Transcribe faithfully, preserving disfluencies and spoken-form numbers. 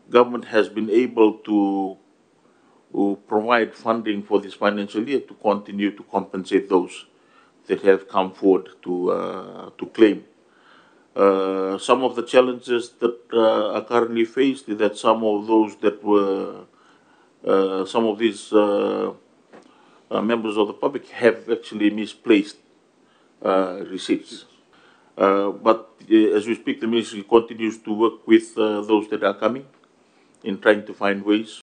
government has been able to, to provide funding for this financial year to continue to compensate those that have come forward to uh, to claim. Uh, some of the challenges that uh, are currently faced is that some of those that were, uh, some of these uh, uh, members of the public have actually misplaced uh, receipts. Uh, but uh, as we speak, the ministry continues to work with uh, those that are coming in trying to find ways